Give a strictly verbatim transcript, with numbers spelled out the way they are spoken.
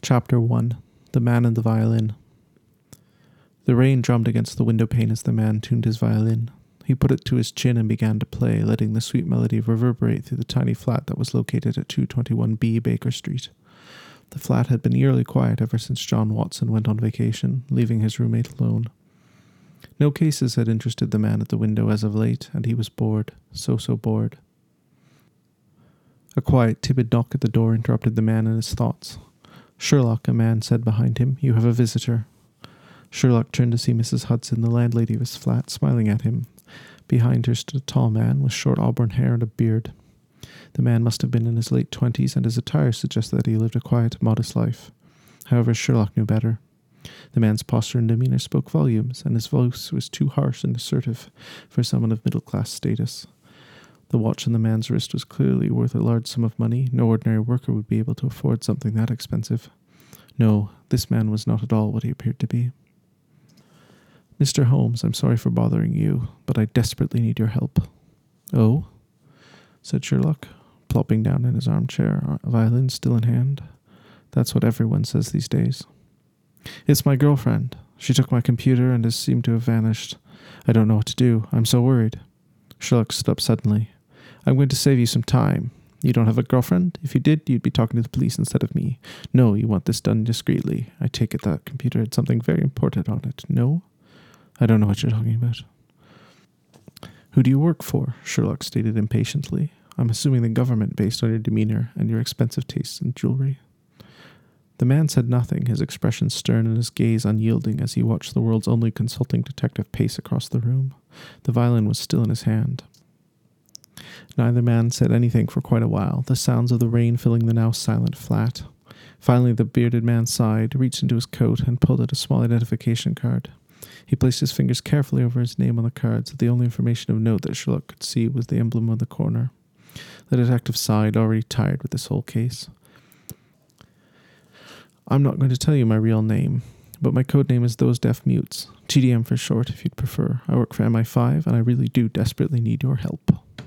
Chapter one. The Man and the Violin. The rain drummed against the window pane as the man tuned his violin. He put it to his chin and began to play, letting the sweet melody reverberate through the tiny flat that was located at two twenty-one B Baker Street. The flat had been eerily quiet ever since John Watson went on vacation, leaving his roommate alone. No cases had interested the man at the window as of late, and he was bored, so so bored. A quiet, timid knock at the door interrupted the man in his thoughts. "Sherlock," a man said behind him, "you have a visitor." Sherlock turned to see Missus Hudson, the landlady of his flat, smiling at him. Behind her stood a tall man with short auburn hair and a beard. The man must have been in his late twenties, and his attire suggested that he lived a quiet, modest life. However, Sherlock knew better. The man's posture and demeanor spoke volumes, and his voice was too harsh and assertive for someone of middle-class status. The watch on the man's wrist was clearly worth a large sum of money. No ordinary worker would be able to afford something that expensive. No, this man was not at all what he appeared to be. "Mister Holmes, I'm sorry for bothering you, but I desperately need your help." "Oh?" said Sherlock, plopping down in his armchair, a violin still in hand. "That's what everyone says these days." "It's my girlfriend. She took my computer and has seemed to have vanished. I don't know what to do. I'm so worried." Sherlock stood up suddenly. "I'm going to save you some time. You don't have a girlfriend? If you did, you'd be talking to the police instead of me. No, you want this done discreetly. I take it that computer had something very important on it. No? I don't know what you're talking about." "Who do you work for?" Sherlock stated impatiently. "I'm assuming the government based on your demeanor and your expensive tastes in jewelry." The man said nothing, his expression stern and his gaze unyielding as he watched the world's only consulting detective pace across the room. The violin was still in his hand. Neither man said anything for quite a while, the sounds of the rain filling the now silent flat. Finally, the bearded man sighed, reached into his coat, and pulled out a small identification card. He placed his fingers carefully over his name on the card, so the only information of note that Sherlock could see was the emblem on the corner. The detective sighed, already tired with this whole case. "I'm not going to tell you my real name, but my code name is Those Deaf Mutes. T D M for short, if you'd prefer. I work for M I five, and I really do desperately need your help."